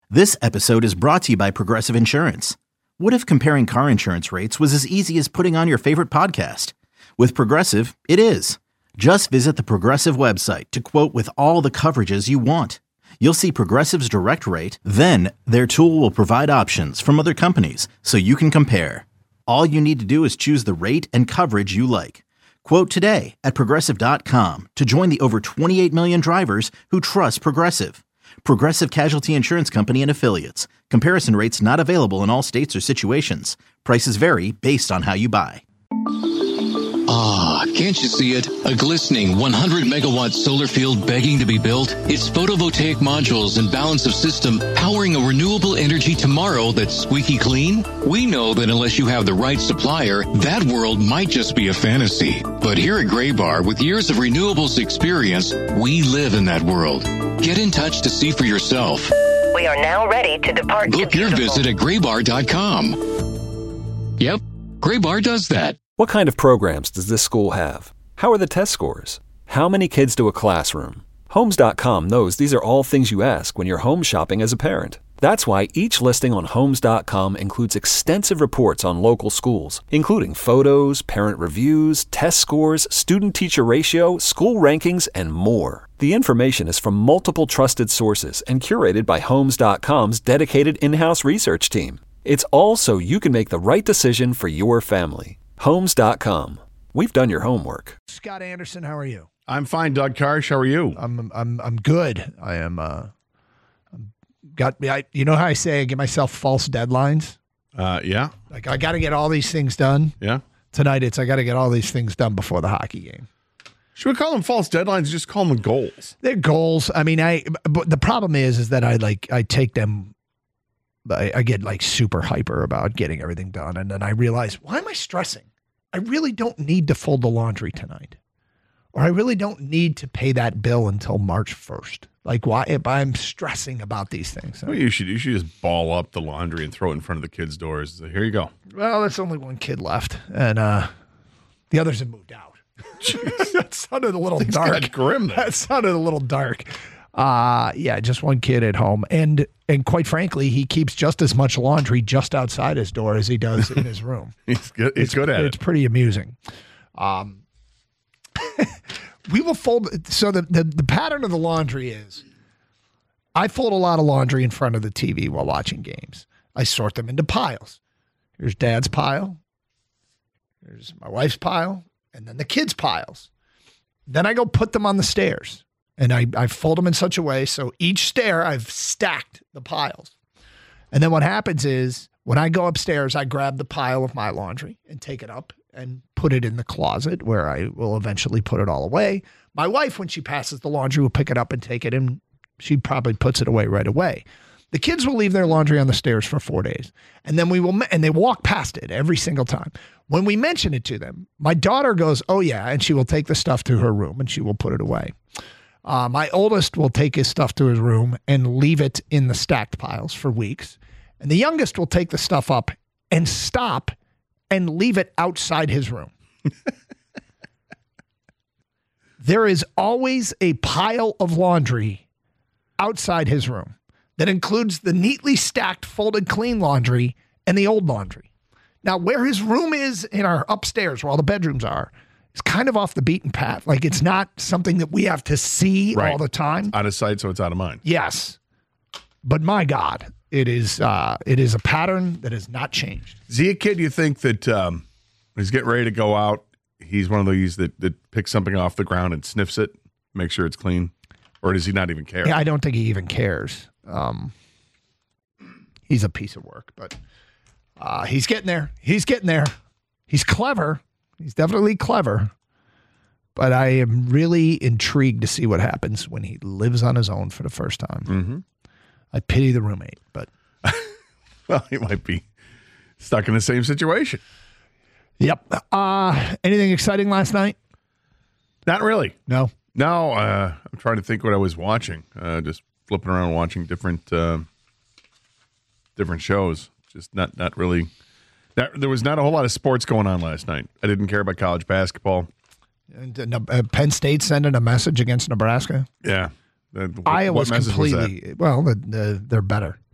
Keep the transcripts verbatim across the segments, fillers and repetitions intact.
This episode is brought to you by Progressive Insurance. What if comparing car insurance rates was as easy as putting on your favorite podcast? With Progressive, it is. Just visit the Progressive website to quote with all the coverages you want. You'll see Progressive's direct rate, then their tool will provide options from other companies so you can compare. All you need to do is choose the rate and coverage you like. Quote today at progressive dot com to join the over twenty-eight million drivers who trust Progressive. Progressive Casualty Insurance Company and Affiliates. Comparison rates not available in all states or situations. Prices vary based on how you buy. Ah, can't you see it? A glistening one hundred megawatt solar field begging to be built. Its photovoltaic modules and balance of system powering a renewable energy tomorrow that's squeaky clean. We know that unless you have the right supplier, that world might just be a fantasy. But here at Graybar, with years of renewables experience, we live in that world. Get in touch to see for yourself. We are now ready to depart. Book your visit at graybar dot com. Yep, Graybar does that. What kind of programs does this school have? How are the test scores? How many kids do a classroom? Homes dot com knows these are all things you ask when you're home shopping as a parent. That's why each listing on Homes dot com includes extensive reports on local schools, including photos, parent reviews, test scores, student-teacher ratio, school rankings, and more. The information is from multiple trusted sources and curated by Homes dot com's dedicated in-house research team. It's all so you can make the right decision for your family. Homes dot com. We've done your homework. Scott Anderson, how are you? I'm fine, Doug Karsh. How are you? I'm I'm I'm good. I am. Uh, I'm got. I, you know how I say I give myself false deadlines. Uh, yeah. Like I got to get all these things done. Yeah. Tonight it's I got to get all these things done before the hockey game. Should we call them false deadlines? Or just call them goals. They're goals. I mean, I. But the problem is, is that I like I take them. I, I get like super hyper about getting everything done, and then I realize, why am I stressing? I really don't need to fold the laundry tonight. Or I really don't need to pay that bill until March first. Like, why if I'm stressing about these things? Well, you should you should just ball up the laundry and throw it in front of the kids' doors. So here you go. Well, there's only one kid left, and uh, the others have moved out. That sounded a little Things dark. got grim there. That sounded a little dark. Uh, yeah, just one kid at home. And and quite frankly, he keeps just as much laundry just outside his door as he does in his room. He's good. He's it's, good at it's it. It's pretty amusing. Um, we will fold. So the, the, the pattern of the laundry is I fold a lot of laundry in front of the T V while watching games. I sort them into piles. Here's Dad's pile. Here's my wife's pile. And then the kids' piles. Then I go put them on the stairs. And I, I fold them in such a way so each stair I've stacked the piles. And then what happens is when I go upstairs, I grab the pile of my laundry and take it up and put it in the closet where I will eventually put it all away. My wife, when she passes the laundry, will pick it up and take it, and she probably puts it away right away. The kids will leave their laundry on the stairs for four days. And then we will, and they walk past it every single time. When we mention it to them, my daughter goes, oh yeah, and she will take the stuff to her room and she will put it away. Uh, my oldest will take his stuff to his room and leave it in the stacked piles for weeks. And the youngest will take the stuff up and stop and leave it outside his room. There is always a pile of laundry outside his room that includes the neatly stacked, folded, clean laundry and the old laundry. Now, where his room is in our upstairs, where all the bedrooms are, it's kind of off the beaten path. Like it's not something that we have to see Right. all the time. Out of sight, so it's out of mind. Yes. But my God, it is uh, it is a pattern that has not changed. Is he a kid you think that um, when he's getting ready to go out, he's one of those that, that picks something off the ground and sniffs it, make sure it's clean? Or does he not even care? Yeah, I don't think he even cares. Um, he's a piece of work, but uh, he's getting there. He's getting there. He's clever. He's definitely clever. But I am really intrigued to see what happens when he lives on his own for the first time. Mm-hmm. I pity the roommate, but Well, he might be stuck in the same situation. Yep. Uh, anything exciting last night? Not really. No. No, uh, I'm trying to think what I was watching. Uh, just flipping around watching different uh, different shows. Just not not really. That, there was not a whole lot of sports going on last night. I didn't care about college basketball. And uh, Penn State sending a message against Nebraska. Yeah. The, what, Iowa's what message was completely, well, the, the, they're better.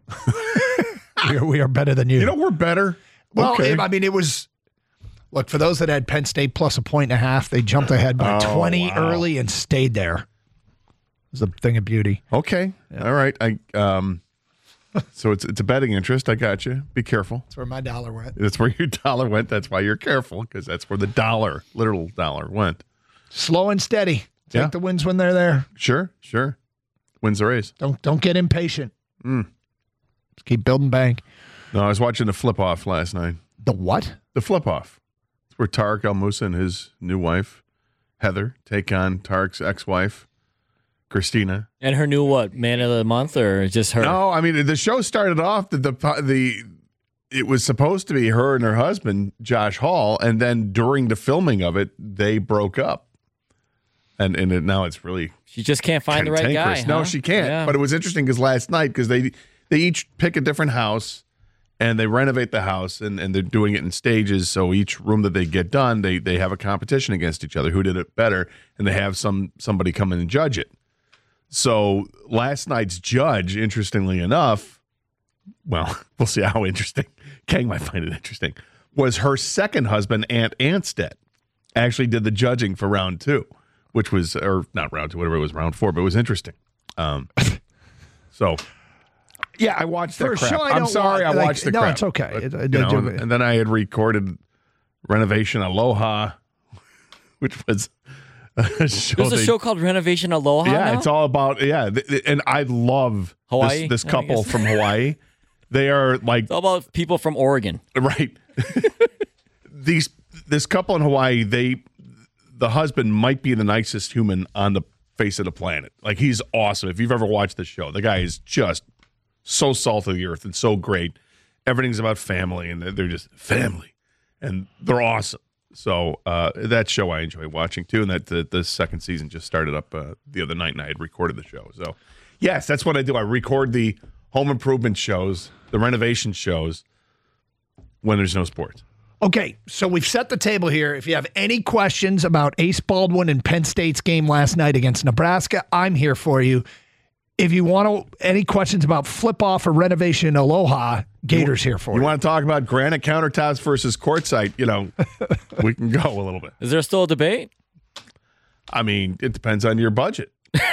we, are, we are better than you. You know, we're better. Well, okay. I mean, it was, look, for those that had Penn State plus a point and a half, they jumped ahead by Oh, twenty wow. early and stayed there. It was a thing of beauty. Okay. All right. I um. So it's it's a betting interest. I got you. Be careful. That's where my dollar went. That's where your dollar went. That's why you're careful, because that's where the dollar, literal dollar, went. Slow and steady. Take Yeah. the wins when they're there. Sure, sure. Wins the race. Don't don't get impatient. Mm. Just keep building bank. No, I was watching the flip off last night. The what? The flip off. It's where Tarek El Moussa and his new wife, Heather, take on Tarek's ex-wife, Christina. And her new what? Man of the month or just her? No, I mean the show started off the the the it was supposed to be her and her husband, Josh Hall, and then during the filming of it, they broke up. And and it, now it's really She just can't find the right guy. cantankerous. No, huh? she can't. Yeah. But it was interesting because last night, because they they each pick a different house and they renovate the house, and, and they're doing it in stages. So each room that they get done, they they have a competition against each other, who did it better, and they have some somebody come in and judge it. So last night's judge, interestingly enough, well, we'll see how interesting. Kang might find it interesting. Was her second husband, Ant Anstead, actually did the judging for round two, which was, or not round two, whatever it was, round four, but it was interesting. Um, so, yeah, I watched that For a crap. show I I'm don't sorry, watch, I like, watched the no, crap. it's okay. But, It- you it- know, it- and, and then I had recorded Renovation Aloha, which was a show. There's a they- show called Renovation Aloha. yeah, now? it's all about, yeah. th- th- And I love Hawaii, this, this I couple guess. from Hawaii. They are like, It's all about people from Oregon. right. These this couple in Hawaii, they the husband might be the nicest human on the face of the planet. Like, he's awesome. If you've ever watched the show, the guy is just so salt of the earth and so great. Everything's about family, and they're- they're just family, and they're awesome. So uh, that show I enjoy watching too, and that the, the second season just started up uh, the other night, and I had recorded the show. So yes, that's what I do. I record the home improvement shows, the renovation shows, when there's no sports. Okay, so we've set the table here. If you have any questions about Ace Baldwin and Penn State's game last night against Nebraska, I'm here for you. If you want to, any questions about flip off or renovation Aloha, Gator's here for you. You want to talk about granite countertops versus quartzite? You know, we can go a little bit. Is there still a debate? I mean, it depends on your budget.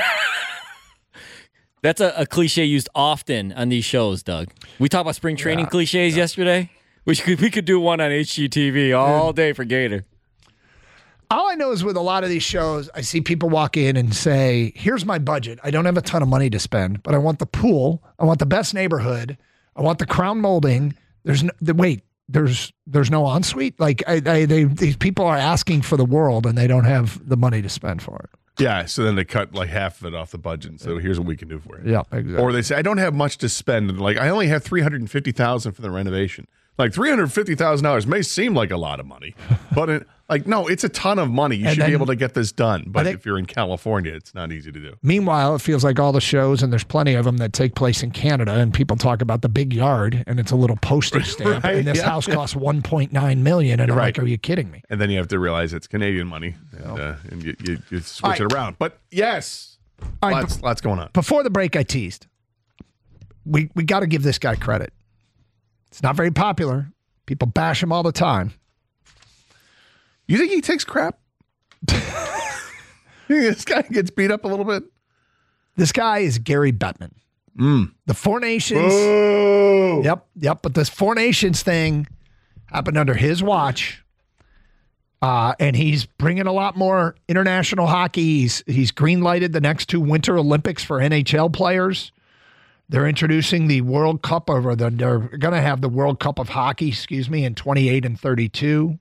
That's a, a cliche used often on these shows, Doug. We talked about spring training cliches yesterday. We could we could do one on H G T V all day for Gator. All I know is with a lot of these shows, I see people walk in and say, here's my budget. I don't have a ton of money to spend, but I want the pool. I want the best neighborhood. I want the crown molding. There's no, the, wait, there's there's no ensuite? Like, I, I, they, these people are asking for the world, and they don't have the money to spend for it. Yeah, so then they cut like half of it off the budget. And so here's what we can do for you. Yeah, exactly. Or they say, I don't have much to spend. And like, I only have three hundred fifty thousand dollars for the renovation. Like, three hundred fifty thousand dollars may seem like a lot of money, but it, like, no, it's a ton of money. You And should then- be able to get this done. But think- if you're in California, it's not easy to do. Meanwhile, it feels like all the shows, and there's plenty of them that take place in Canada, and people talk about the big yard, and it's a little postage stamp, Right, and this yeah, house yeah. costs one point nine million dollars, and I'm Right. like, are you kidding me? And then you have to realize it's Canadian money, and, uh, and you, you, you switch All right. it around. But yes, All right, lots, lots going on. Before the break, I teased. We we got to give this guy credit. It's not very popular. People bash him all the time. You think he takes crap? You think this guy gets beat up a little bit? This guy is Gary Bettman. Mm. The Four Nations. Oh. Yep, yep. But this Four Nations thing happened under his watch. Uh, and he's bringing a lot more international hockey. He's, he's green-lighted the next two Winter Olympics for N H L players. They're introducing the World Cup, or the, they're going to have the World Cup of Hockey, excuse me, in twenty-eight and thirty-two.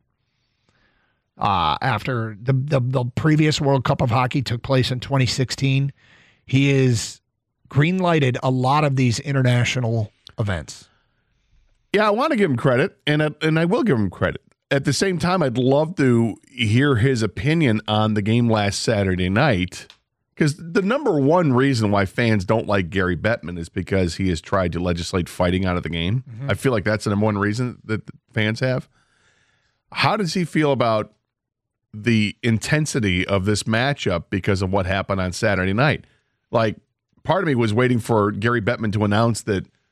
Uh, after the, the the previous World Cup of Hockey took place in twenty sixteen, he is green-lighted a lot of these international events. Yeah, I want to give him credit, and I, and I will give him credit. At the same time, I'd love to hear his opinion on the game last Saturday night, because the number one reason why fans don't like Gary Bettman is because he has tried to legislate fighting out of the game. Mm-hmm. I feel like that's the number one reason that fans have. How does he feel about the intensity of this matchup because of what happened on Saturday night? Like, part of me was waiting for Gary Bettman to announce that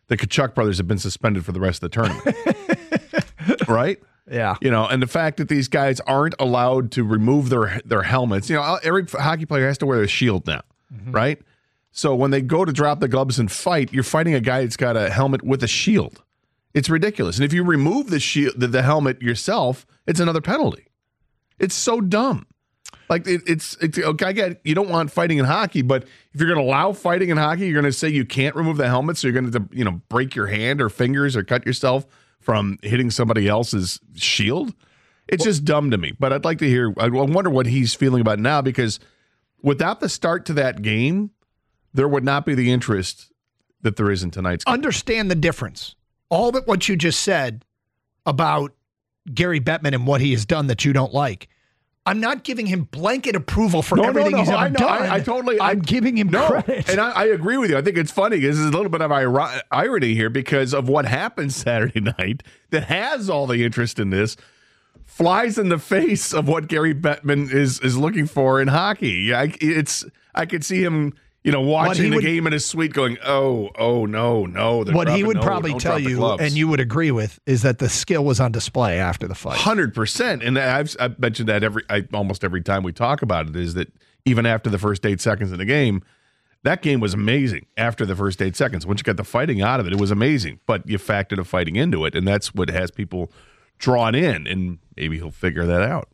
the Kachuk brothers have been suspended for the rest of the tournament. Right? Yeah. You know, and the fact that these guys aren't allowed to remove their their helmets. You know, every hockey player has to wear a shield now, mm-hmm. right? So when they go to drop the gloves and fight, you're fighting a guy that's got a helmet with a shield. It's ridiculous. And if you remove the shield, the, the helmet yourself, it's another penalty. It's so dumb. Like it, it's, it's okay. I get you don't want fighting in hockey, but if you're going to allow fighting in hockey, you're going to say you can't remove the helmet, so you're going to you know break your hand or fingers or cut yourself from hitting somebody else's shield. It's well, just dumb to me. But I'd like to hear. I wonder what he's feeling about now, because without the start to that game, there would not be the interest that there is in tonight's game. Understand the difference. All that what you just said about Gary Bettman and what he has done that you don't like. I'm not giving him blanket approval for no, everything no, no. he's ever I know, done. I, I totally. I'm I, giving him no, credit, and I, I agree with you. I think it's funny. This is a little bit of ir- irony here because of what happened Saturday night that has all the interest in this. Flies in the face of what Gary Bettman is is looking for in hockey. I, it's I could see him. You know, watching the would, game in his suite going, oh, oh, no, no. What dropping, he would no, probably tell you, and you would agree with, is that the skill was on display after the fight. one hundred percent. And I've, I've mentioned that every I, almost every time we talk about it, is that even after the first eight seconds of the game, that game was amazing after the first eight seconds. Once you got the fighting out of it, it was amazing. But you factored the fighting into it, and that's what has people drawn in, and maybe he'll figure that out.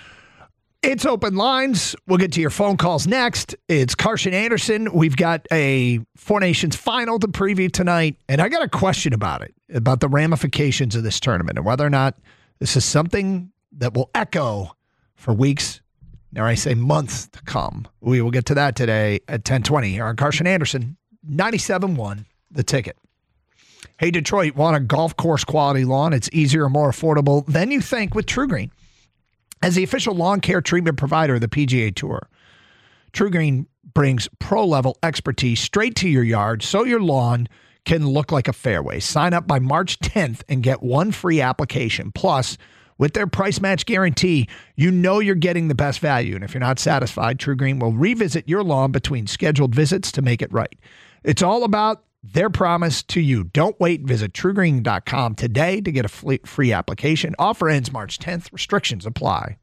It's open lines. We'll get to your phone calls next. It's Carson Anderson. We've got a Four Nations final to preview tonight, and I got a question about it, about the ramifications of this tournament and whether or not this is something that will echo for weeks, now I say months to come. We will get to that today at ten twenty here on Carson Anderson, ninety-seven point one, The Ticket. Hey, Detroit, want a golf course quality lawn? It's easier and more affordable than you think with TruGreen. As the official lawn care treatment provider of the P G A Tour, TruGreen brings pro-level expertise straight to your yard so your lawn can look like a fairway. Sign up by March tenth and get one free application. Plus, with their price match guarantee, you know you're getting the best value. And if you're not satisfied, TruGreen will revisit your lawn between scheduled visits to make it right. It's all about their promise to you. Don't wait. Visit True Green dot com today to get a free application. Offer ends March tenth. Restrictions apply.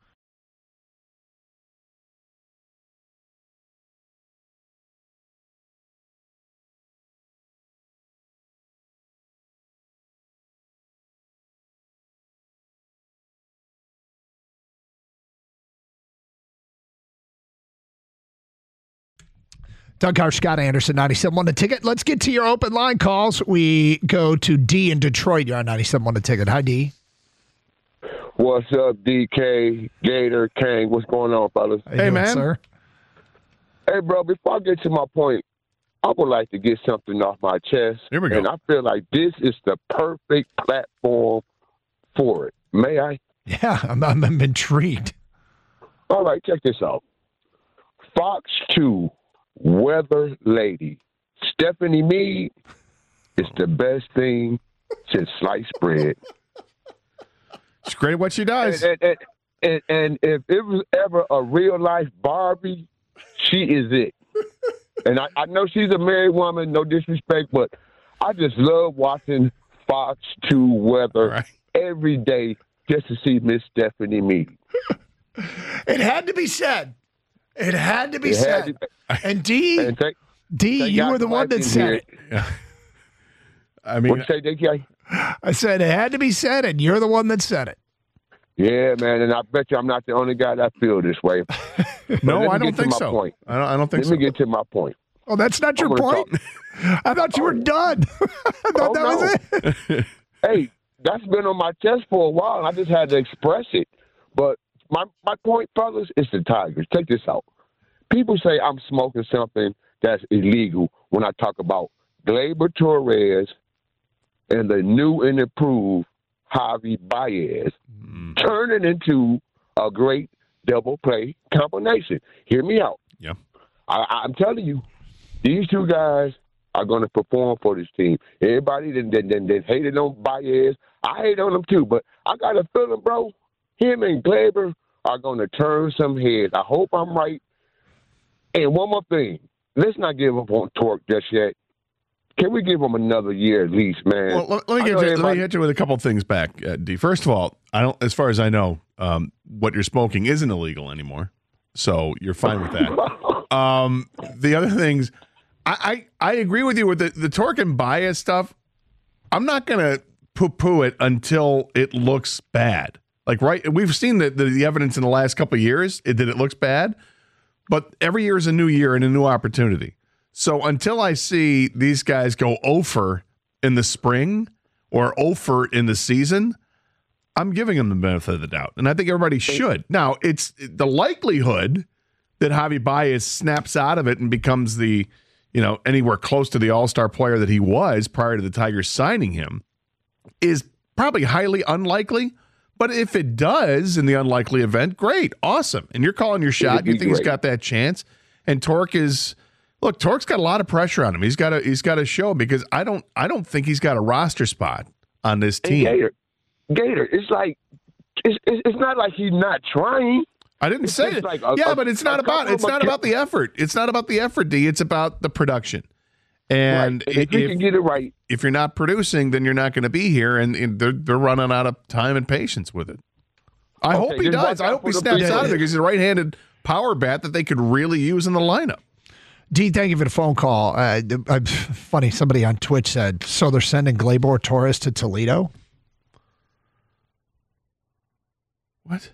Doug Carr, Scott Anderson, ninety-seven point one The Ticket. Let's get to your open line calls. We go to D in Detroit. You're on ninety-seven point one The Ticket. Hi, D. What's up, D K, Gator, Kang? What's going on, fellas? Hey, doing, man. Sir? Hey, bro, before I get to my point, I would like to get something off my chest. Here we go. And I feel like this is the perfect platform for it. May I? Yeah, I'm, I'm, I'm intrigued. All right, check this out. Fox two weather lady Stephanie Meade is the best thing since sliced bread. It's great what she does. And, and, and, and if it was ever a real life Barbie, she is it. And I, I know she's a married woman, no disrespect, but I just love watching Fox two weather right. every day just to see Miss Stephanie Meade. It had to be said. It had to be it said. To be. And D, and take, D, you were the one that said it. Yeah. I mean, what you say, D K? I said it had to be said, and you're the one that said it. Yeah, man, and I bet you I'm not the only guy that feels this way. No, I don't think so. Point. I don't, I don't think let so. Let me get to my point. Oh, that's not your point? I thought you were done. I thought oh, that no. was it. Hey, that's been on my chest for a while, and I just had to express it. But my, my point, fellas, is the Tigers. Take this out. People say I'm smoking something that's illegal when I talk about Gleyber Torres and the new and improved Javi Baez mm. turning into a great double play combination. Hear me out. Yeah, I, I'm telling you, these two guys are going to perform for this team. Everybody that, that, that, that hated on Baez, I hate on them too, but I got a feeling, bro, him and Gleyber are going to turn some heads. I hope I'm right. And one more thing, let's not give up on Torque just yet. can we give him another year at least, man? Well, let, let me I get know you, let me everybody- hit you with a couple of things back, uh, D. First of all, I don't. As far as I know, um, what you're smoking isn't illegal anymore, so you're fine with that. um, the other things, I, I I agree with you with the the torque and bias stuff. I'm not gonna poo-poo it until it looks bad. Like right, we've seen the the, the evidence in the last couple of years it, that it looks bad, but every year is a new year and a new opportunity. So until I see these guys go over in the spring or over in the season, I'm giving them the benefit of the doubt. And I think everybody should. Now, it's the likelihood that Javi Baez snaps out of it and becomes the, you know, anywhere close to the all-star player that he was prior to the Tigers signing him is probably highly unlikely. But if it does in the unlikely event, great, awesome. And you're calling your shot. You think he's got that chance. And Torque is... Look, Torque's got a lot of pressure on him. He's got to he's got to show because I don't I don't think he's got a roster spot on this team. Hey, Gator, Gator, it's like it's, it's it's not like he's not trying. I didn't It's say just it. like a- yeah, a- but it's a not about couple it's of not my- about the effort. It's not about the effort, D. It's about the production. And Right. And if you can get it right, if you're not producing, then you're not going to be here, and, and they're they're running out of time and patience with it. I Okay, hope he just does. watch I out hope he for the snaps big- out of it because he's a right-handed power bat that they could really use in the lineup. D, thank you for the phone call. Uh, uh, funny, somebody on Twitch said, so they're sending Gleyber Torres to Toledo? What?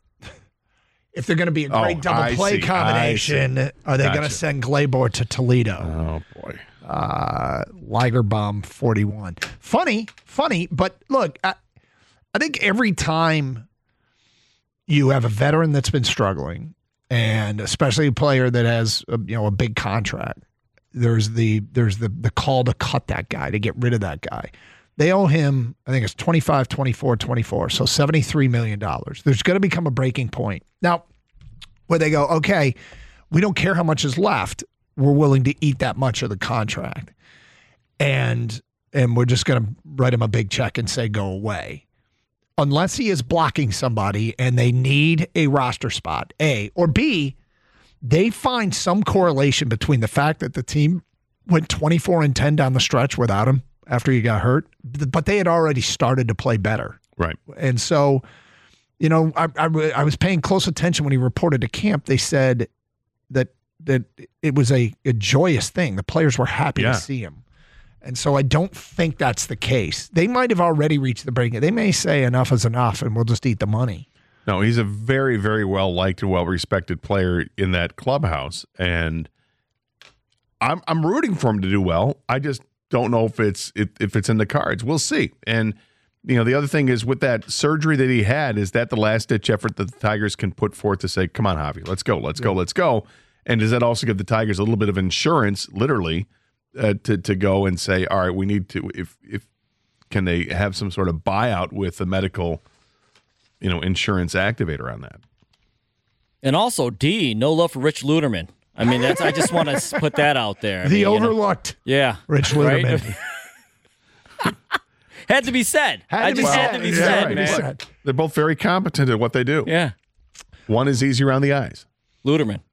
If they're going to be a great Oh, double I play see. combination, I see. are they going Gotcha. to send Gleyber to Toledo? Oh boy. Uh, Ligerbomb forty-one. Funny, funny, but look, I, I think every time you have a veteran that's been struggling, and especially a player that has a, you know a big contract, there's the there's the the call to cut that guy, to get rid of that guy. They owe him, I think it's twenty-five, twenty-four, twenty-four, so seventy-three million dollars. There's going to become a breaking point. Now, where they go, okay, we don't care how much is left. We're willing to eat that much of the contract. And and we're just going to write him a big check and say, go away. Unless he is blocking somebody and they need a roster spot, A. Or B, they find some correlation between the fact that the team went twenty-four and ten down the stretch without him after he got hurt, but they had already started to play better. Right. And so, you know, I, I, I was paying close attention when he reported to camp. They said that that it was a, a joyous thing. The players were happy Yeah. to see him. And so I don't think that's the case. They might have already reached the breaking. They may say enough is enough and we'll just eat the money. No, he's a very, very well liked and well respected player in that clubhouse, and I'm I'm rooting for him to do well. I just don't know if it's if, if it's in the cards. We'll see. And you know, the other thing is with that surgery that he had, is that the last ditch effort that the Tigers can put forth to say, "Come on, Javi, let's go, let's go, let's go." And does that also give the Tigers a little bit of insurance, literally, uh, to to go and say, "All right, we need to if if can they have some sort of buyout with the medical." You know, insurance activator on that. And also, D, no love for Rich Luterman. I mean, that's. I just want to put that out there. I The mean, you know. overlooked Yeah. Rich Right? Luterman. Had to be said. Had to I be just said. had to be Yeah, said, right. man. Said. They're both very competent at what they do. Yeah. One is easy around the eyes. Luterman.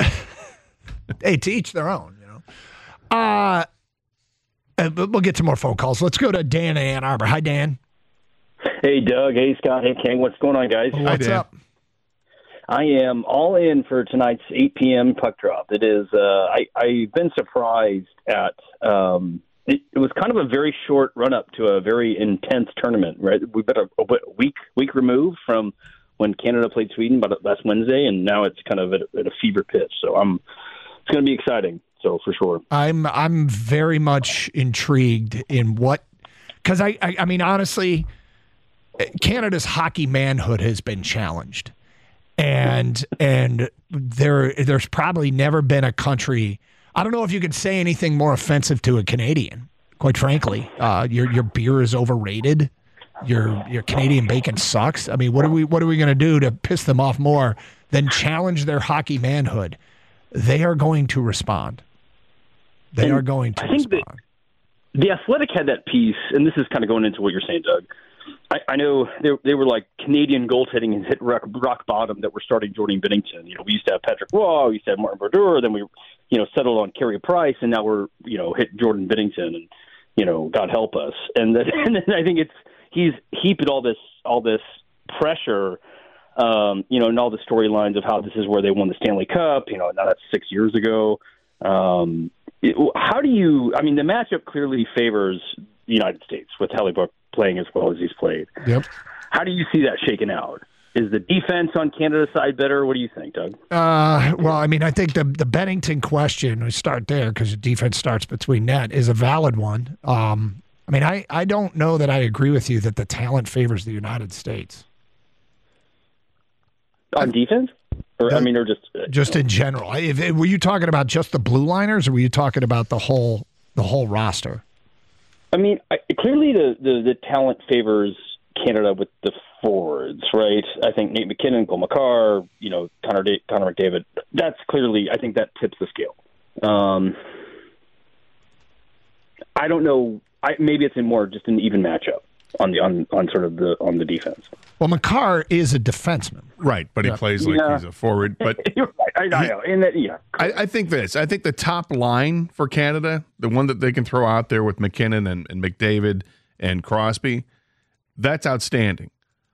Hey, to each their own, you know. Uh, uh, but we'll get to more phone calls. Let's go to Dan in Ann Arbor. Hi, Dan. Hey, Doug. Hey, Scott. Hey, King. What's going on, guys? What's Dan. up? I am all in for tonight's eight p.m. puck drop. It is. Uh, I, I've been surprised at. Um, it, it was kind of a very short run up to a very intense tournament. Right, we've been a, a week week removed from when Canada played Sweden, but last Wednesday, and now it's kind of at, at a fever pitch. So I'm. It's going to be exciting. So for sure. I'm I'm very much intrigued in what, because I, I I mean honestly, Canada's hockey manhood has been challenged, and and there there's probably never been a country. I don't know if you could say anything more offensive to a Canadian. Quite frankly, uh, your your beer is overrated. Your your Canadian bacon sucks. I mean, what are we what are we going to do to piss them off more than challenge their hockey manhood? They are going to respond. They And are going to I think that- respond. The Athletic had that piece, and this is kind of going into what you're saying, Doug. I, I know they, they were like Canadian goaltending has hit rock, rock bottom that we're starting Jordan Binnington. You know, we used to have Patrick Roy, we used to have Martin Brodeur, then we, you know, settled on Carey Price, and now we're, you know, hit Jordan Binnington, and, you know, God help us. And then, and then I think it's he's heaped all this all this pressure, um, you know, and all the storylines of how this is where they won the Stanley Cup. You know, now that's six years ago. Um, it, how do you? I mean, the matchup clearly favors the United States with Hellebuyck playing as well as he's played. Yep. How do you see that shaking out? Is the defense on Canada's side better? What do you think, Doug? Uh, well, I mean, I think the the Bennington question, we start there because the defense starts between net, is a valid one. Um, I mean, I, I don't know that I agree with you that the talent favors the United States. On defense? Or, I mean, or just... Uh, just in general. If, if, were you talking about just the blue liners, or were you talking about the whole the whole roster? I mean, I, clearly the, the, the talent favors Canada with the forwards, right? I think Nate McKinnon, Cole Makar, you know, Connor, da- Connor McDavid. That's clearly, I think that tips the scale. Um, I don't know. I, maybe it's in more just an even matchup on the on, on sort of the on the defense. Well, Makar is a defenseman, right? But he yeah. plays like yeah. he's a forward. But You're right. I, I know. And that, yeah, I, I think this. I think the top line for Canada, the one that they can throw out there with McKinnon and, and McDavid and Crosby, that's outstanding.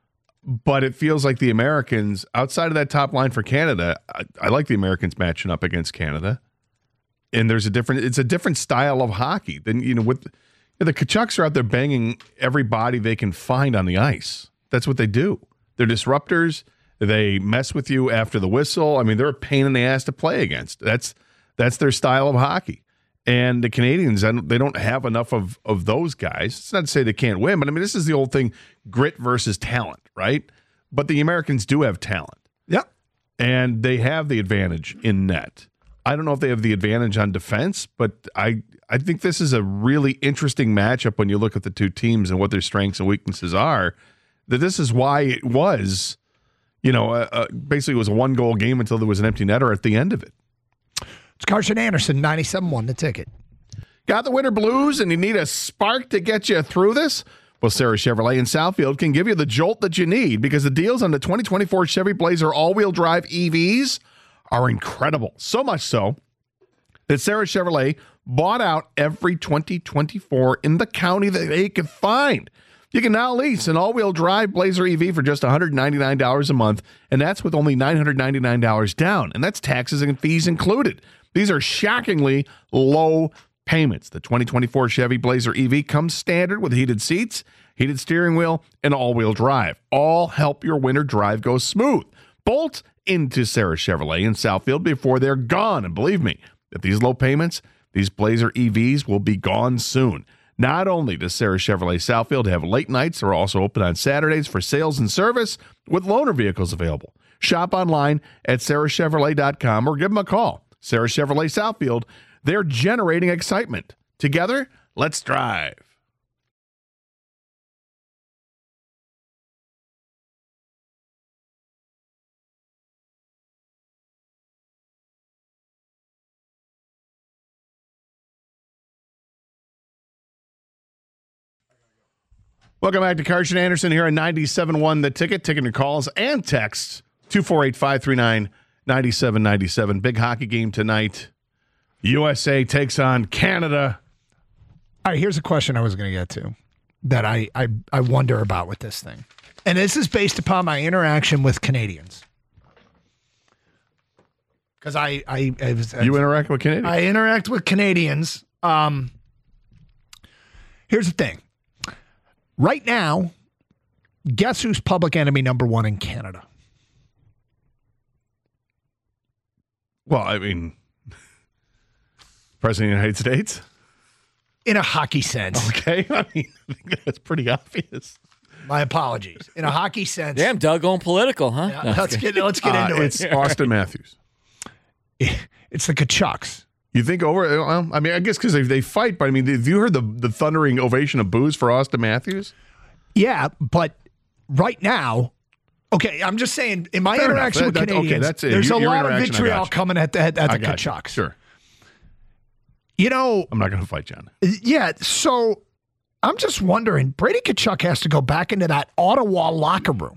But it feels like the Americans, outside of that top line for Canada, I, I like the Americans matching up against Canada. And there's a different. It's a different style of hockey than you know with. The Kachucks are out there banging every body they can find on the ice. That's what they do. They're disruptors. They mess with you after the whistle. I mean, they're a pain in the ass to play against. That's that's their style of hockey. And the Canadians, they don't have enough of, of those guys. It's not to say they can't win, but I mean, this is the old thing, grit versus talent, right? But the Americans do have talent. Yep. And they have the advantage in net. I don't know if they have the advantage on defense, but I I think this is a really interesting matchup when you look at the two teams and what their strengths and weaknesses are. That this is why it was, you know, uh, uh, basically it was a one-goal game until there was an empty netter at the end of it. It's Carson Anderson, ninety-seven one, the ticket. Got the winter blues and you need a spark to get you through this? Well, Sarah Chevrolet in Southfield can give you the jolt that you need because the deals on the twenty twenty-four Chevy Blazer all-wheel drive E Vs are incredible. So much so that Sarah Chevrolet bought out every twenty twenty-four in the county that they could find. You can now lease an all-wheel drive Blazer E V for just one hundred ninety-nine dollars a month, and that's with only nine hundred ninety-nine dollars down, and that's taxes and fees included. These are shockingly low payments. The twenty twenty-four Chevy Blazer E V comes standard with heated seats, heated steering wheel, and all-wheel drive. All help your winter drive go smooth. Bolt into Sarah Chevrolet in Southfield before they're gone. And believe me, at these low payments, these Blazer E Vs will be gone soon. Not only does Sarah Chevrolet Southfield have late nights, they're also open on Saturdays for sales and service with loaner vehicles available. Shop online at sarah chevrolet dot com or give them a call. Sarah Chevrolet Southfield, they're generating excitement. Together, let's drive. Welcome back to Carson Anderson here on ninety-seven point one The Ticket. Taking your calls and texts. two four eight, five three nine, nine seven nine seven. Big hockey game tonight. U S A takes on Canada. All right, here's a question I was going to get to that I, I, I wonder about with this thing. And this is based upon my interaction with Canadians. Because I, I, I was, You interact with Canadians? I interact with Canadians. Um, here's the thing. Right now, guess who's public enemy number one in Canada? Well, I mean, President of the United States? In a hockey sense. Okay. I mean, I think that's pretty obvious. My apologies. In a hockey sense. Damn, Doug going political, huh? Yeah, No, let's get let's get Uh, into it's it. Austin Matthews. It's the Kachucks. You think over? Well, I mean, I guess because they, they fight, but I mean, have you heard the, the thundering ovation of boos for Austin Matthews? Yeah, but right now, okay, I'm just saying, in my Fair interaction enough. with That- that- okay, Canadians, that's it. there's Your- a your lot of interaction, I vitriol got you. coming at the, at I the got you. Kachucks. Sure. You know, I'm not going to fight John. Yeah, so I'm just wondering, Brady Tkachuk has to go back into that Ottawa locker room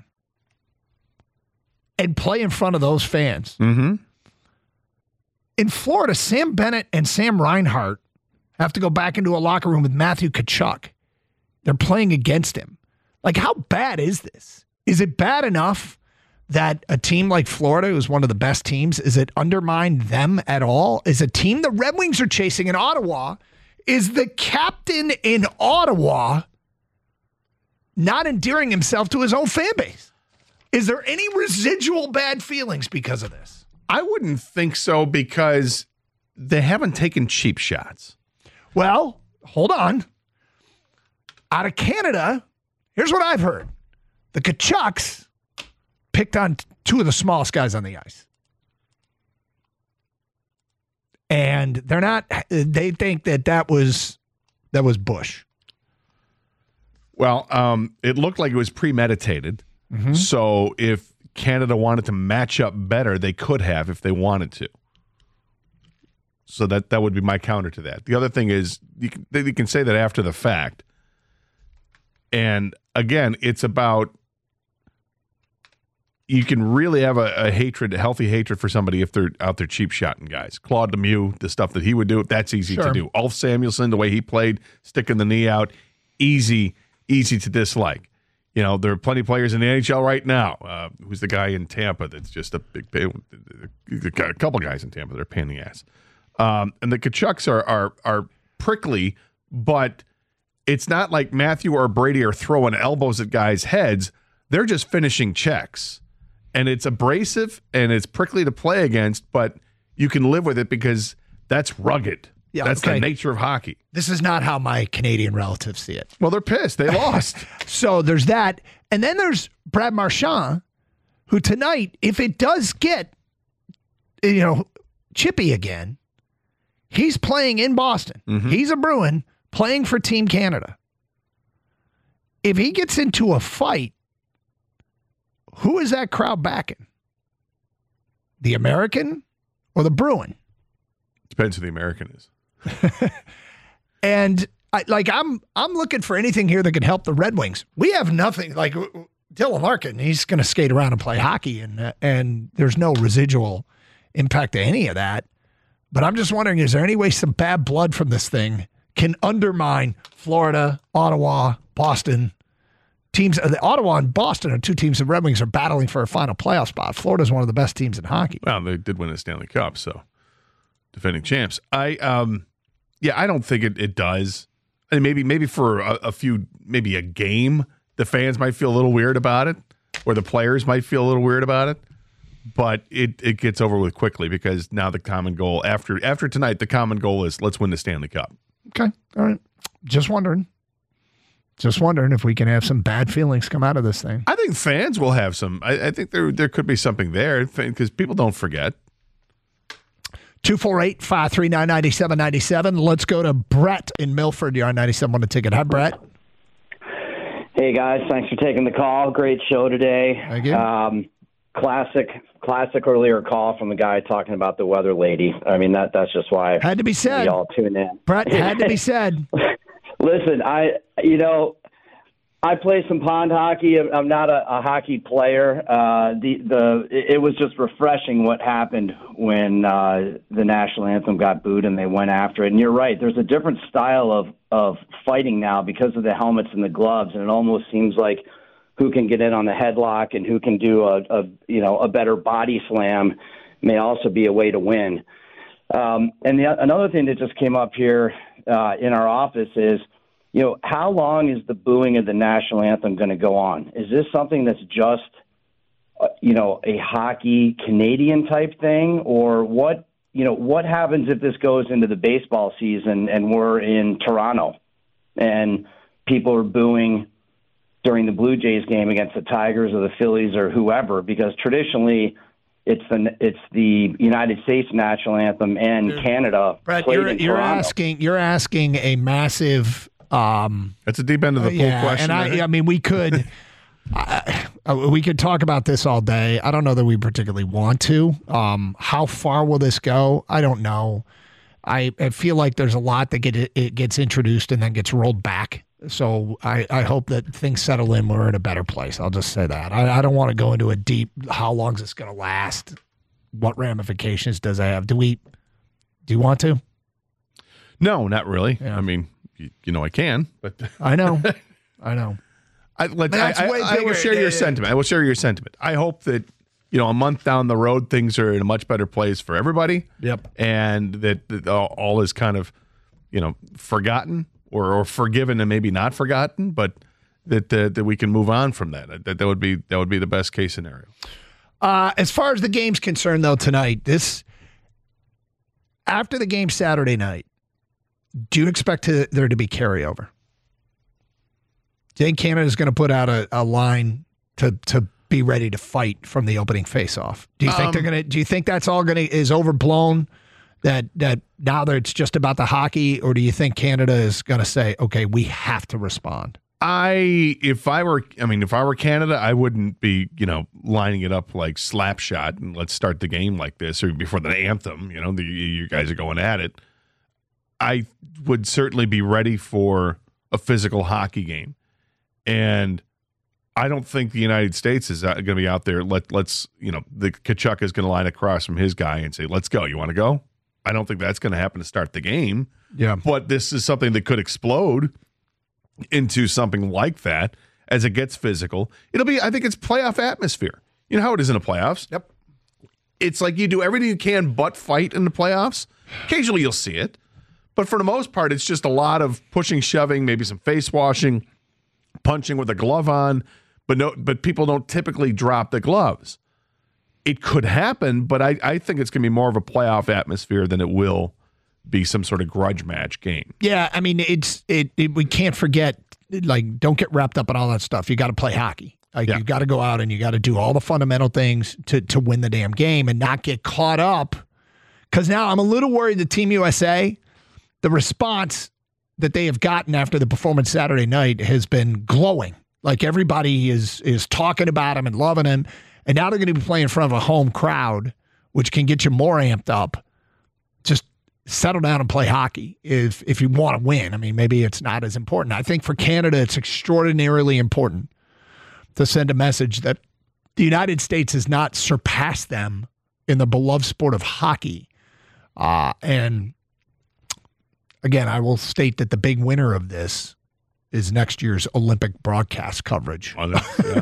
and play in front of those fans. Mm-hmm. In Florida, Sam Bennett and Sam Reinhart have to go back into a locker room with Matthew Tkachuk. They're playing against him. Like, how bad is this? Is it bad enough that a team like Florida, who's one of the best teams, is it undermined them at all? Is a team the Red Wings are chasing in Ottawa, is the captain in Ottawa not endearing himself to his own fan base? Is there any residual bad feelings because of this? I wouldn't think so because they haven't taken cheap shots. Well, hold on. Out of Canada, here's what I've heard. The Tkachuks picked on two of the smallest guys on the ice. And they're not, they think that that was, that was Bush. Well, um, it looked like it was premeditated. Mm-hmm. So if Canada wanted to match up better, they could have if they wanted to. So that, that would be my counter to that. The other thing is you can, you can say that after the fact. And again, it's about, you can really have a, a hatred, a healthy hatred for somebody if they're out there cheap shotting guys. Claude Lemieux, the stuff that he would do, that's easy sure. to do. Ulf Samuelsson, the way he played, sticking the knee out, easy, easy to dislike. You know, there are plenty of players in the N H L right now. Uh, who's the guy in Tampa that's just a big, a couple guys in Tampa that are a pain in the ass. Um, and the Tkachuks are, are, are prickly, but it's not like Matthew or Brady are throwing elbows at guys' heads. They're just finishing checks. And it's abrasive and it's prickly to play against, but you can live with it because that's rugged. Yeah, that's okay. The nature of hockey. This is not how my Canadian relatives see it. Well, they're pissed. They lost. So there's that. And then there's Brad Marchand, who tonight, if it does get, you know, chippy again, he's playing in Boston. Mm-hmm. He's a Bruin playing for Team Canada. If he gets into a fight, who is that crowd backing? The American or the Bruin? Depends who the American is. And I, like I'm, I'm looking for anything here that can help the Red Wings. We have nothing. Like Dylan Larkin, he's going to skate around and play hockey, and uh, and there's no residual impact to any of that. But I'm just wondering, is there any way some bad blood from this thing can undermine Florida, Ottawa, Boston? Teams, the Ottawa and Boston are two teams the Red Wings are battling for a final playoff spot. Florida's one of the best teams in hockey. Well, they did win a Stanley Cup, so defending champs. I, um, yeah, I don't think it, it does. I mean, maybe, maybe for a, a few, maybe a game, the fans might feel a little weird about it, or the players might feel a little weird about it. But it, it gets over with quickly because now the common goal after after tonight, the common goal is let's win the Stanley Cup. Okay, all right. Just wondering. Just wondering if we can have some bad feelings come out of this thing. I think fans will have some. I, I think there there could be something there because people don't forget. two four eight, five three nine, nine seven nine seven. Let's go to Brett in Milford. You're on ninety-seven on the ticket. Hi, Brett. Hey, guys. Thanks for taking the call. Great show today. Thank you. Um, classic, classic earlier call from the guy talking about the weather lady. I mean, that that's just why. Had to be said. We all tune in. Brett, had to be said. Listen, I, you know, I play some pond hockey. I'm not a, a hockey player. Uh, the the it was just refreshing what happened when uh, the national anthem got booed and they went after it. And you're right. There's a different style of of fighting now because of the helmets and the gloves, and it almost seems like who can get in on the headlock and who can do a, a you know a better body slam may also be a way to win. Um, and the, another thing that just came up here uh, in our office is, you know, how long is the booing of the national anthem going to go on? Is this something that's just, uh, you know, a hockey Canadian type thing, or what? You know, what happens if this goes into the baseball season and we're in Toronto and people are booing during the Blue Jays game against the Tigers or the Phillies or whoever? Because traditionally, It's the it's the United States national anthem and Dude. Canada. Brett, played you're, in you're Toronto. asking you're asking a massive. Um, That's a deep end of the pool yeah, question. And I, right? I mean, we could I, we could talk about this all day. I don't know that we particularly want to. Um, how far will this go? I don't know. I, I feel like there's a lot that get it gets introduced and then gets rolled back. So I, I hope that things settle in. We're in a better place. I'll just say that. I, I don't want to go into a deep, how long is this going to last? What ramifications does it have? Do we, do you want to? No, not really. Yeah. I mean, you, you know, I can, but I know. I know. I, let, I, That's I, way I will bigger. share your sentiment. I will share your sentiment. I hope that, you know, a month down the road, things are in a much better place for everybody. Yep. And that, that all, all is kind of, you know, forgotten or, or forgiven and maybe not forgotten, but that uh, that we can move on from that. That that would be that would be the best case scenario. Uh, as far as the game's concerned, though, tonight, this after the game Saturday night, do you expect to, there to be carryover? Do you think Canada's going to put out a, a line to to be ready to fight from the opening faceoff? Do you think Um, they're going to? Do you think that's all going to is overblown? That that now that it's just about the hockey, or do you think Canada is going to say, okay, we have to respond? I if I were I mean if I were Canada, I wouldn't be, you know, lining it up like slap shot and let's start the game like this or before the anthem, you know, the, you guys are going at it. I would certainly be ready for a physical hockey game. And I don't think the United States is going to be out there. Let, let's, you know, the Tkachuk is going to line across from his guy and say, let's go. You want to go? I don't think that's going to happen to start the game. Yeah. But this is something that could explode into something like that as it gets physical. It'll be, I think it's playoff atmosphere. You know how it is in the playoffs? Yep. It's like you do everything you can but fight in the playoffs. Occasionally you'll see it. But for the most part, it's just a lot of pushing, shoving, maybe some face washing, punching with a glove on, but no, but people don't typically drop the gloves. It could happen, but I, I think it's going to be more of a playoff atmosphere than it will be some sort of grudge match game. Yeah, I mean, it's it, it we can't forget, like, don't get wrapped up in all that stuff. You got to play hockey. Like, Yeah. you got to go out and you got to do all the fundamental things to to win the damn game and not get caught up. Because now I'm a little worried that Team U S A, the response that they have gotten after the performance Saturday night has been glowing. Like, everybody is is talking about him and loving him. And now they're going to be playing in front of a home crowd, which can get you more amped up. Just settle down and play hockey if if you want to win. I mean, maybe it's not as important. I think for Canada, it's extraordinarily important to send a message that the United States has not surpassed them in the beloved sport of hockey. Uh, and again, I will state that the big winner of this is next year's Olympic broadcast coverage. Oh, no. Yeah.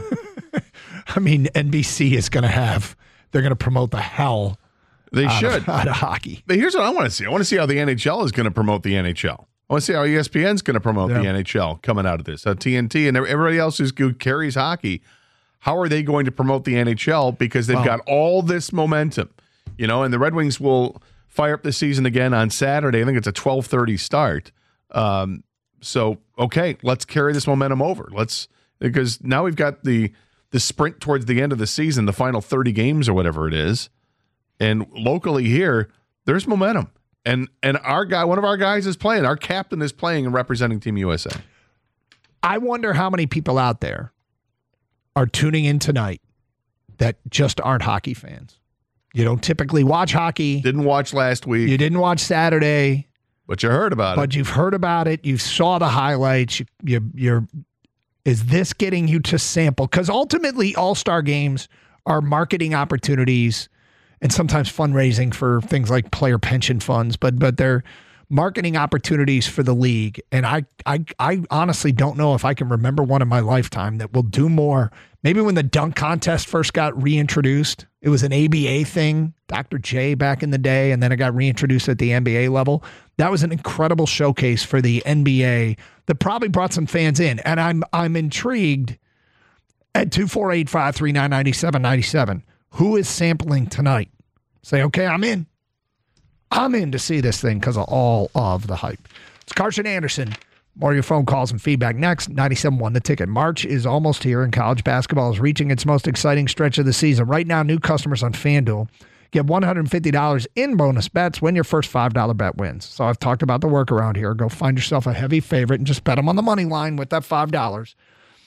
I mean, N B C is going to have, they're going to promote the hell They out should. Of, out of hockey. But here's what I want to see. I want to see how the N H L is going to promote the N H L. I want to see how E S P N's going to promote Yeah. the N H L coming out of this. How T N T and everybody else who's, who carries hockey, how are they going to promote the N H L? Because they've Well- got all this momentum, you know, and the Red Wings will fire up the season again on Saturday. I think it's a twelve thirty start. Um, so, okay, let's carry this momentum over. Let's, because now we've got the the sprint towards the end of the season, the final thirty games or whatever it is. And locally here, there's momentum. And and our guy, one of our guys is playing. Our captain is playing and representing Team U S A. I wonder how many people out there are tuning in tonight that just aren't hockey fans. You don't typically watch hockey. Didn't watch last week, You didn't watch Saturday, but you heard about but it. you've heard about it. You saw the highlights. You, you, you're. Is this getting you to sample? Because ultimately, all-star games are marketing opportunities and sometimes fundraising for things like player pension funds, but but they're marketing opportunities for the league. And I, I, I honestly don't know if I can remember one in my lifetime that will do more. Maybe when the dunk contest first got reintroduced, it was an A B A thing, Doctor J back in the day, and then it got reintroduced at the N B A level. That was an incredible showcase for the N B A that probably brought some fans in. And I'm I'm intrigued at two four eight, five three nine, nine seven nine seven. Who is sampling tonight? Say, okay, I'm in. I'm in to see this thing because of all of the hype. It's Carson Anderson. More of your phone calls and feedback next. ninety-seven point one The Ticket. March is almost here, and college basketball is reaching its most exciting stretch of the season. Right now, new customers on FanDuel get one hundred fifty dollars in bonus bets when your first five dollar bet wins. So I've talked about the workaround here. Go find yourself a heavy favorite and just bet them on the money line with that five dollars.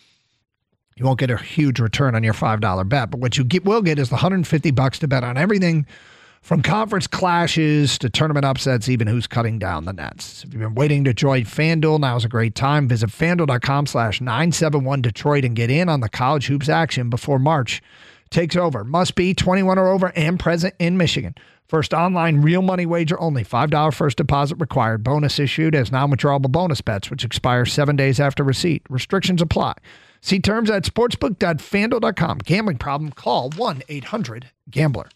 You won't get a huge return on your five dollar bet, but what you get, will get is the one hundred fifty bucks to bet on everything From conference clashes to tournament upsets, even who's cutting down the nets. If you've been waiting to join FanDuel, now's a great time. Visit FanDuel.com slash 971 Detroit and get in on the college hoops action before March takes over. Must be twenty-one or over and present in Michigan. First online real money wager only. five dollars first deposit required. Bonus issued as non-withdrawable bonus bets, which expire seven days after receipt. Restrictions apply. See terms at sportsbook dot fanduel dot com. Gambling problem? Call one eight hundred gambler.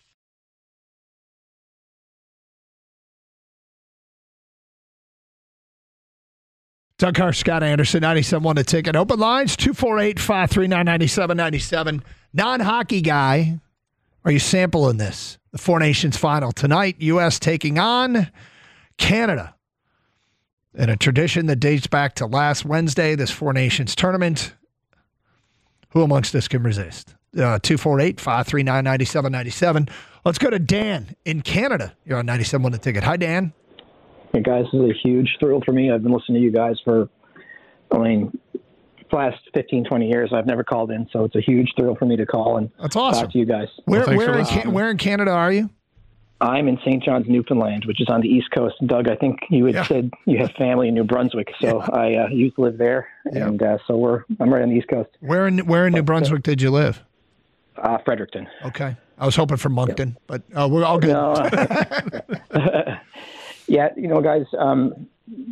Doug Hart, Scott Anderson, ninety-seven point one The Ticket. Open lines, two four eight, five three nine, nine seven nine seven. Non-hockey guy, are you sampling this? The Four Nations final tonight, U S taking on Canada. In a tradition that dates back to last Wednesday, this Four Nations tournament. Who amongst us can resist? Uh, two four eight, five three nine, nine seven nine seven. Let's go to Dan in Canada. You're on ninety-seven point one The Ticket. Hi, Dan. Hey, guys, this is a huge thrill for me. I've been listening to you guys for, I mean, the last fifteen, twenty years. I've never called in, so it's a huge thrill for me to call and That's awesome. talk to you guys. Where, well, where, in Can- where in Canada are you? I'm in Saint John's, Newfoundland, which is on the East Coast. Doug, I think you had yeah. said you had family in New Brunswick, so yeah. I uh, used to live there, yeah. and uh, so we're I'm right on the East Coast. Where in Where in but, New Brunswick uh, did you live? Uh, Fredericton. Okay, I was hoping for Moncton, yeah. but uh, we're all good. No, uh, yeah, you know, guys. Um,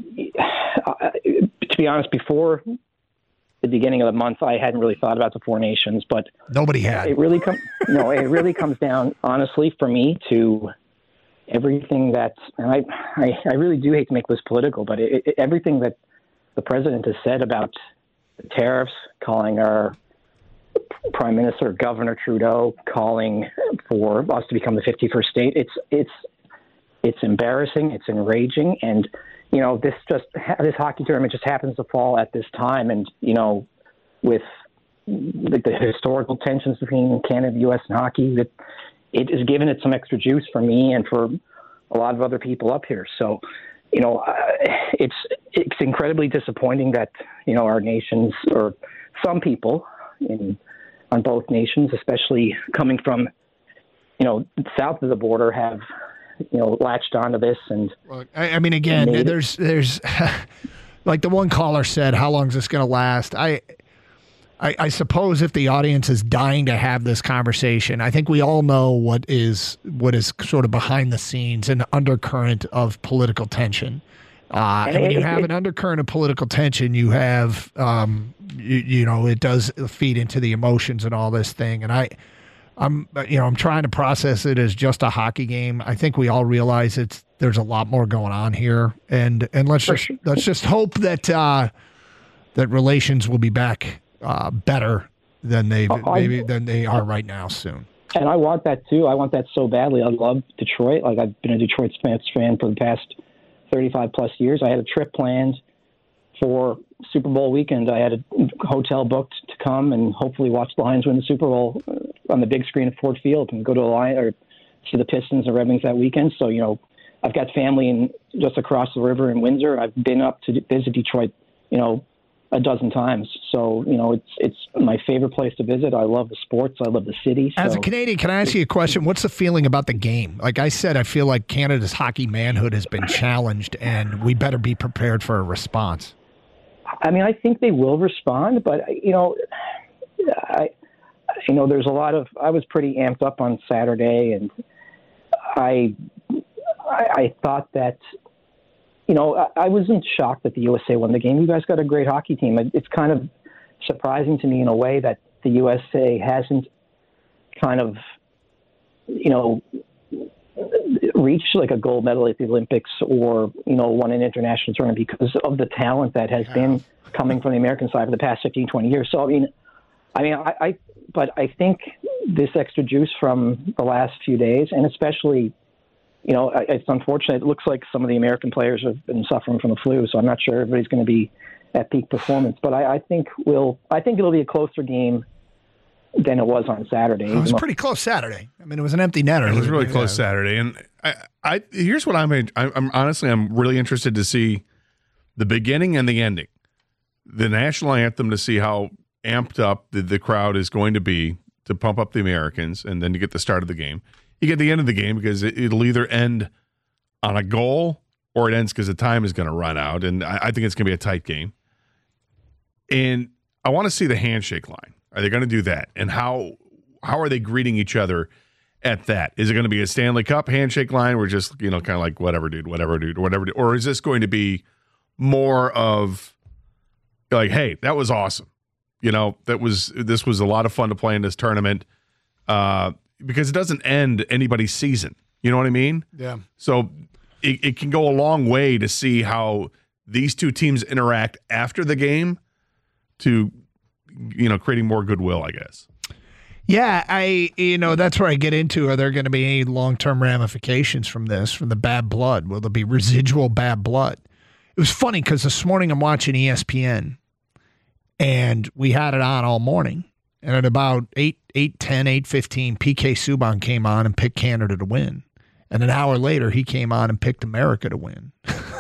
to be honest, before the beginning of the month, I hadn't really thought about the Four Nations, but nobody had. It really comes. No, it really comes down, honestly, for me to everything that, and I, I, I really do hate to make this political, but it, it, everything that the president has said about the tariffs, calling our Prime Minister, Governor Trudeau, calling for us to become the fifty-first state. It's it's it's embarrassing. It's enraging, and you know this just this hockey tournament just happens to fall at this time, and you know with the, the historical tensions between Canada, U S, and hockey, that it has given it some extra juice for me and for a lot of other people up here. So, you know, uh, it's it's incredibly disappointing that you know our nations, or some people in on both nations, especially coming from you know south of the border, have you know latched onto this. And well, I, I mean, again, there's there's like the one caller said, how long is this going to last? I. I, I suppose if the audience is dying to have this conversation, I think we all know what is what is sort of behind the scenes, an undercurrent of political tension. Uh, and when you have an undercurrent of political tension, you have, um, you, you know, it does feed into the emotions and all this thing. And I, I'm, you know, I'm trying to process it as just a hockey game. I think we all realize it's there's a lot more going on here, and and let's just let's just hope that uh, that relations will be back. Uh, better than they maybe than they are right now soon. And I want that too. I want that so badly. I love Detroit. Like I've been a Detroit Mets fan for the past thirty-five plus years. I had a trip planned for Super Bowl weekend. I had a hotel booked to come and hopefully watch the Lions win the Super Bowl on the big screen at Ford Field and go to the Lions or see the Pistons and Red Wings that weekend. So you know, I've got family in just across the river in Windsor. I've been up to visit Detroit. You know. A dozen times. So, you know, it's it's my favorite place to visit. I love the sports. I love the city. So. As a Canadian, can I ask you a question? What's the feeling about the game? Like I said, I feel like Canada's hockey manhood has been challenged, and we better be prepared for a response. I mean, I think they will respond, but, you know, I, you know, there's a lot of, I was pretty amped up on Saturday, and I, I, I thought that, You know, I, I wasn't shocked that the U S A won the game. You guys got a great hockey team. It's kind of surprising to me in a way that the U S A hasn't kind of, you know, reached like a gold medal at the Olympics or, you know, won an international tournament because of the talent that has been coming from the American side for the past fifteen, twenty years. So, I mean, I mean, I, I but I think this extra juice from the last few days, and especially, you know, it's unfortunate. It looks like some of the American players have been suffering from the flu, so I'm not sure everybody's going to be at peak performance. But I, I think we'll. I think it'll be a closer game than it was on Saturday. It was pretty close Saturday. I mean, it was an empty netter. It was really close Saturday, and I, I here's what I'm. I'm honestly, I'm really interested to see the beginning and the ending, the national anthem, to see how amped up the, the crowd is going to be to pump up the Americans, and then to get the start of the game. you get the end of the game because it, it'll either end on a goal or it ends because the time is going to run out. And I, I think it's going to be a tight game. And I want to see the handshake line. Are they going to do that? And how how are they greeting each other at that? Is it going to be a Stanley Cup handshake line where just, you know, kind of like whatever, dude, whatever, dude, whatever, dude? Or is this going to be more of like, hey, that was awesome. You know, that was this was a lot of fun to play in this tournament uh, because it doesn't end anybody's season. You know what I mean? Yeah. So it, it can go a long way to see how these two teams interact after the game to, you know, creating more goodwill, I guess. Yeah, I you know, that's where I get into, are there going to be any long-term ramifications from this, from the bad blood? Will there be residual bad blood? It was funny because this morning I'm watching E S P N, and we had it on all morning. And at about eight, eight ten, eight fifteen, P K Subban came on and picked Canada to win. And an hour later, he came on and picked America to win.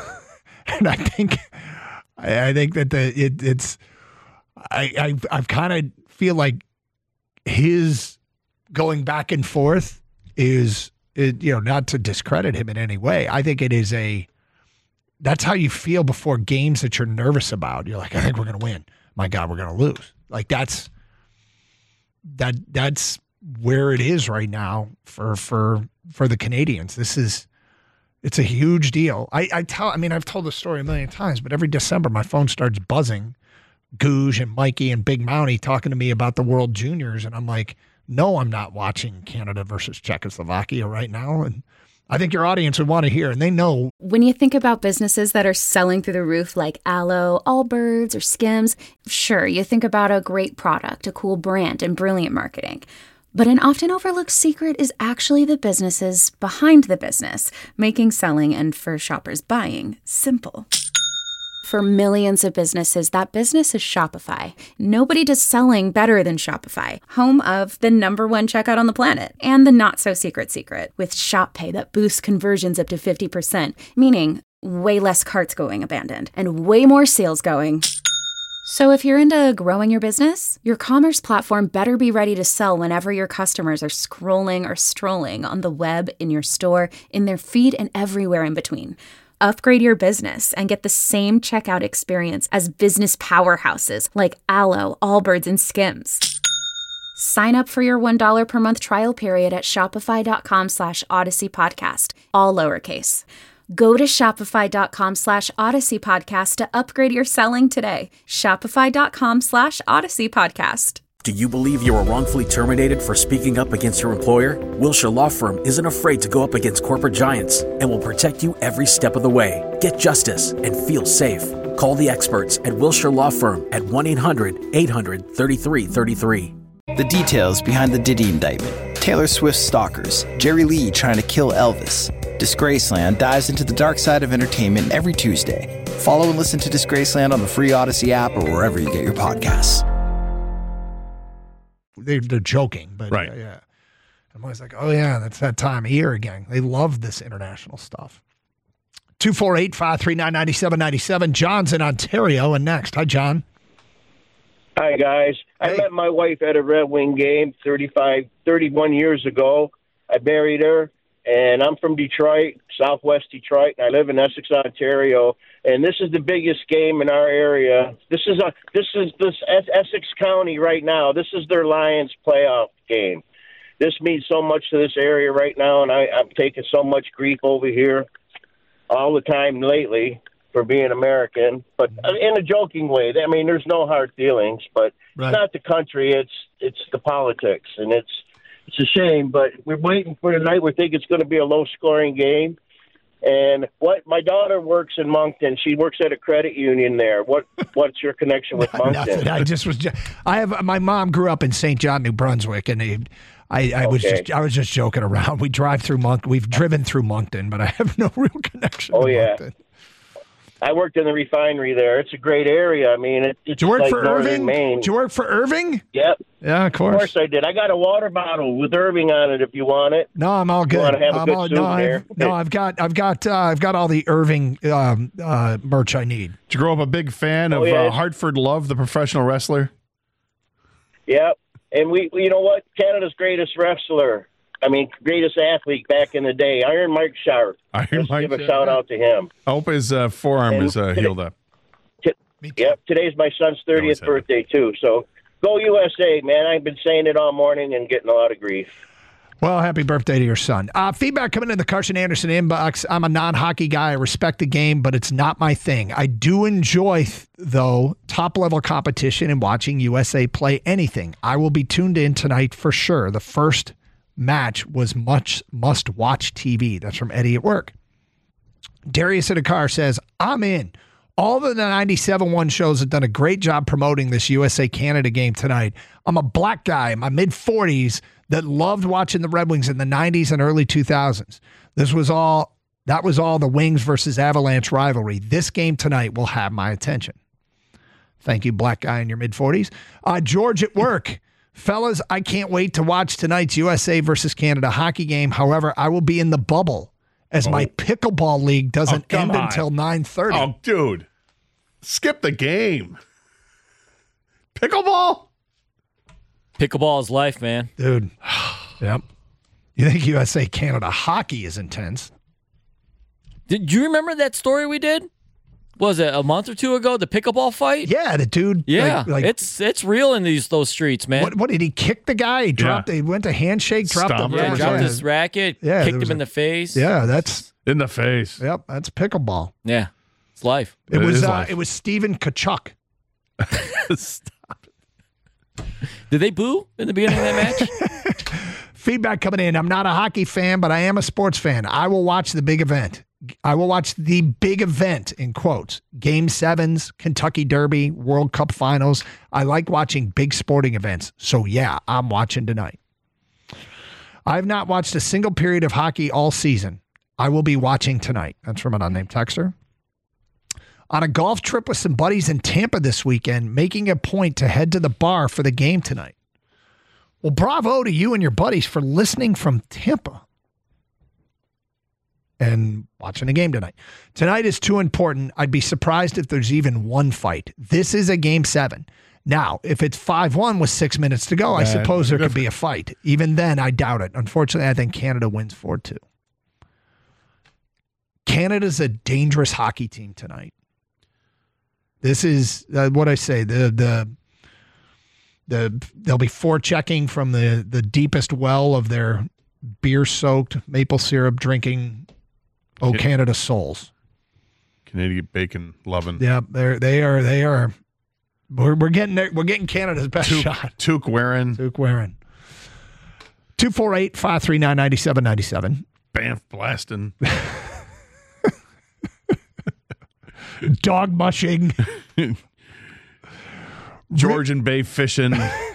And I think I think that the it, it's I I I've kind of feel like his going back and forth is, it, you know, not to discredit him in any way. I think it is a, that's how you feel before games that you're nervous about. You're like, I think we're going to win. My God, we're going to lose. Like that's, that that's where it is right now for, for, for the Canadians. This is, it's a huge deal. I, I tell, I mean, I've told the story a million times, but every December my phone starts buzzing. Gooj and Mikey and Big Mountie talking to me about the World Juniors. And I'm like, no, I'm not watching Canada versus Czechoslovakia right now. And I think your audience would want to hear, and they know. When you think about businesses that are selling through the roof like Aloe, Allbirds, or Skims, sure, you think about a great product, a cool brand, and brilliant marketing. But an often overlooked secret is actually the businesses behind the business, making selling and, for shoppers, buying simple. For millions of businesses, that business is Shopify. Nobody does selling better than Shopify, home of the number one checkout on the planet, and the not-so-secret secret, with Shop Pay that boosts conversions up to fifty percent, meaning way less carts going abandoned, and way more sales going. So if you're into growing your business, your commerce platform better be ready to sell whenever your customers are scrolling or strolling on the web, in your store, in their feed, and everywhere in between. Upgrade your business and get the same checkout experience as business powerhouses like Aloe, Allbirds, and Skims. Sign up for your one dollar per month trial period at shopify.com slash Odyssey Podcast, all lowercase. Go to shopify.com slash Odyssey Podcast to upgrade your selling today. Shopify.com slash Odyssey Podcast. Do you believe you were wrongfully terminated for speaking up against your employer? Wilshire Law Firm isn't afraid to go up against corporate giants and will protect you every step of the way. Get justice and feel safe. Call the experts at Wilshire Law Firm at one eight hundred eight hundred thirty-three thirty-three. The details behind the Diddy indictment. Taylor Swift's stalkers. Jerry Lee trying to kill Elvis. Disgraceland dives into the dark side of entertainment every Tuesday. Follow and listen to Disgraceland on the free Odyssey app or wherever you get your podcasts. They're, they're joking, but right. uh, yeah. I'm always like, oh, yeah, that's that time of year again. They love this international stuff. two four eight, five three nine, nine seven nine seven. John's in Ontario, and next. Hi, John. Hi, guys. Hey. I met my wife at a Red Wing game thirty-five, thirty-one years ago. I married her, and I'm from Detroit, southwest Detroit, and I live in Essex, Ontario. And this is the biggest game in our area. This is a this is this Essex County right now. This is their Lions playoff game. This means so much to this area right now, and I, I'm taking so much grief over here all the time lately for being American, but in a joking way. I mean, there's no hard feelings, but right. It's not the country. It's it's the politics, and it's it's a shame. But we're waiting for tonight. We think it's going to be a low-scoring game. And what my daughter works in Moncton. She works at a credit union there. What what's your connection with Moncton? Nothing. I just was. Just, I have my mom grew up in Saint John, New Brunswick, and they, I, I okay. was just I was just joking around. We drive through Moncton. We've driven through Moncton, but I have no real connection. Oh to yeah. Moncton. I worked in the refinery there. It's a great area. I mean, it, it's did you work like for Northern Irving? Maine. Did you work for Irving? Yep. Yeah, of course. Of course I did. I got a water bottle with Irving on it if you want it. No, I'm all good. You want to have a I'm good all, soup no, there? I've, no, I've got, I've got, uh, I've got all the Irving um, uh, merch I need. Did you grow up a big fan oh, of yeah. uh, Hartford Love, the professional wrestler? Yep. And we, you know what? Canada's greatest wrestler. I mean, greatest athlete back in the day, Iron Mike Sharp. Iron Let's Mike give a Sharp. shout out to him. I hope his uh, forearm And is uh, today- healed up. T- yep, today's my son's thirtieth birthday, too. So go U S A, man. I've been saying it all morning and getting a lot of grief. Well, happy birthday to your son. Uh, feedback coming in the Carson Anderson inbox. I'm a non-hockey guy. I respect the game, but it's not my thing. I do enjoy, though, top-level competition and watching U S A play anything. I will be tuned in tonight for sure. The first match was much must-watch T V. That's from Eddie at work. Darius in a car says, I'm in. All of the ninety-seven point one shows have done a great job promoting this U S A-Canada game tonight. I'm a black guy in my mid-forties that loved watching the Red Wings in the nineties and early two thousands. This was all, that was all the Wings versus Avalanche rivalry. This game tonight will have my attention. Thank you, black guy in your mid-forties. Uh, George at work. Fellas, I can't wait to watch tonight's U S A versus Canada hockey game. However, I will be in the bubble as Oh. my pickleball league doesn't Oh, come end on. until nine thirty. Oh, dude. Skip the game. Pickleball? Pickleball is life, man. Dude. Yep. You think U S A Canada hockey is intense? Did you remember that story we did? Was it a month or two ago? The pickleball fight? Yeah, the dude. Yeah, like- like- it's it's real in these those streets, man. What, what did he kick the guy? He dropped. He went to handshake, dropped Stomped him. yeah, him. dropped yeah. his racket, Yeah, there kicked was him in a- the face. Yeah, that's In the face. yep. That's pickleball. Yeah, it's life. It, It was. is Uh, life. it was Steven Kachuk. Stop. Did they boo in the beginning of that match? Feedback coming in. I'm not a hockey fan, but I am a sports fan. I will watch the big event. I will watch the big event, in quotes. Game sevens, Kentucky Derby, World Cup finals. I like watching big sporting events. So, yeah, I'm watching tonight. I've not watched a single period of hockey all season. I will be watching tonight. That's from an unnamed texter. On a golf trip with some buddies in Tampa this weekend, making a point to head to the bar for the game tonight. Well, bravo to you and your buddies for listening from Tampa and watching the game tonight. Tonight is too important. I'd be surprised if there's even one fight. This is a game seven. Now, if it's five one with six minutes to go, I That- suppose there could be a fight. Even then, I doubt it. Unfortunately, I think Canada wins four two. Canada's a dangerous hockey team tonight. This is uh, what I say. The the the they'll be forechecking from the the deepest well of their beer-soaked maple syrup drinking Oh Yeah. Canada souls. Canadian bacon loving. Yeah, they're they are they are. We're we're getting there, we're getting Canada's best Took, shot. Took wearing. Took wearing. two four eight, five three nine, nine seven nine seven. Banff blasting. Dog mushing. Georgian Bay fishing.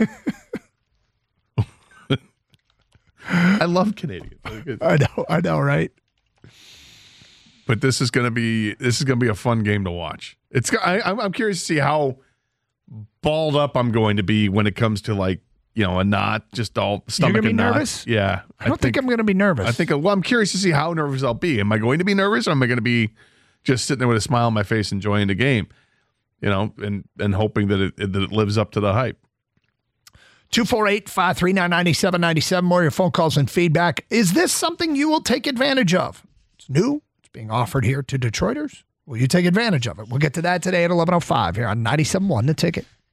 I love Canadians. I know, I know, right? But this is gonna be this is gonna be a fun game to watch. It's I, I'm I'm curious to see how balled up I'm going to be when it comes to like you know a knot, just all stomach You're gonna be and knot. nervous? Yeah, I don't think, I'm going to be nervous. I think well, I'm curious to see how nervous I'll be. Am I going to be nervous, or am I going to be just sitting there with a smile on my face, enjoying the game? You know, and and hoping that it that it lives up to the hype. two four eight, five three nine, nine seven nine seven. More of your phone calls and feedback. Is this something you will take advantage of? It's new. It's being offered here to Detroiters. Will you take advantage of it? We'll get to that today at eleven oh five here on ninety-seven point one The Ticket.